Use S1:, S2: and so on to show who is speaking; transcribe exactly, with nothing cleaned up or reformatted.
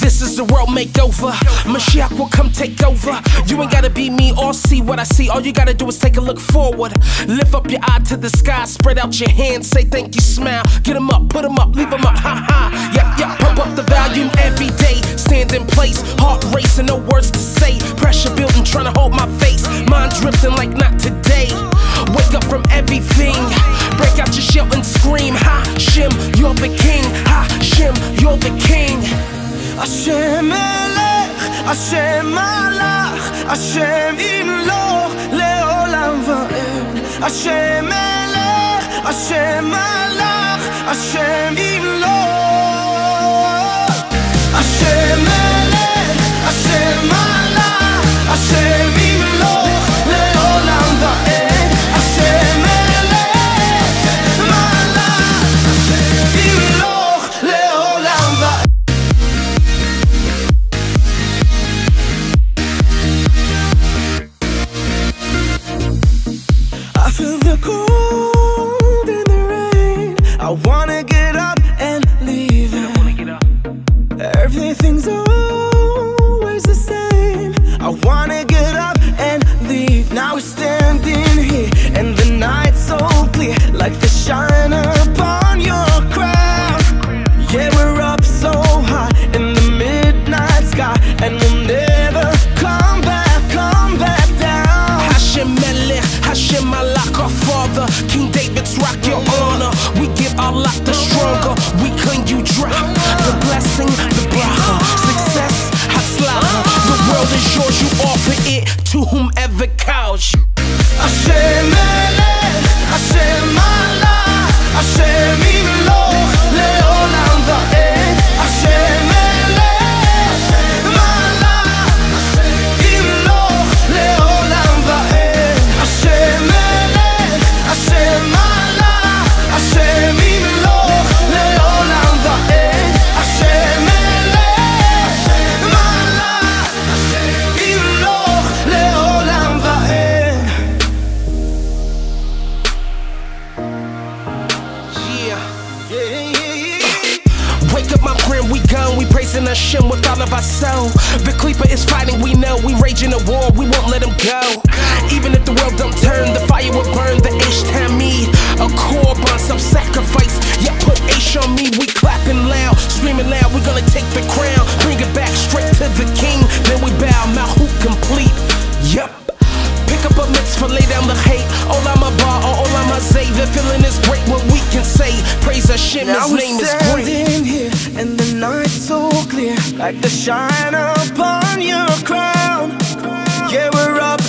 S1: This is the world makeover. Mashiach will come take over. You ain't gotta be me or see what I see. All you gotta do is take a look forward. Lift up your eye to the sky, spread out your hands, say thank you, smile. Get them up, put them up, leave them up, ha ha. Yep, yep, pump up the volume every day. Stand in place, heart racing, no words to say. Pressure building, trying to hold my face. Mind drifting like not today. Wake up from everything. Break out your shell and scream. Ha, Shem, you're the king. Ha, Shem, you're the king.
S2: Hashem Melech, Hashem Malach, Hashem Imloch leolam va'ed. Hashem Melech, Hashem Malach, Hashem Imloch. Hashem Melech, Hashem Malach, Hashem Imloch leolam va'ed. Hashem Melech, Malach, Hashem Imloch leolam va'ed. I feel the cold in the rain. I wanna get up and leave it. Everything's always the same. I wanna get up and leave. Now we're standing here and the night's so clear, like the shine upon your crown. Yeah, we're up so high in the midnight sky, and we'll never come back, come back down.
S1: Hashem Melech, Hashem Malach, our Father, King David's rock, your honor. We give Allah the stronger, we clean you dry. The blessing, the bracha, success, hatzlacha. The world is yours, you offer it to whomever calls you.
S2: Hashem Melech, Hashem Malach, Hashem Imloch leolam va'ed. Hashem Melech, Malach, Imloch leolam va'ed. Hashem Melech, Hashem Malach, Hashem Imloch leolam va'ed. Hashem Melech, Malach, Imloch leolam va'ed.
S1: Wake up my friend, we gone, we praising Hashem with all of our soul. The Klippa is fighting, we know, we raging a war, we won't let him go. Even if the world don't turn, the fire will burn, the Eish Tamid, a korban, self-sacrifice. Yeah, put Eish on me, we clapping loud, screaming loud, we gonna take the crown, bring it back straight to the king, then we bow, Malchut complete. Yup. Pick up a mitzvah, lay down the hate. Olam haba, or Olam hazeh. The feeling is great, what we can say. Praise Hashem,
S2: Now
S1: His name
S2: we're
S1: is great.
S2: standing here and the night's so clear, like the shine upon your crown. Yeah, we're up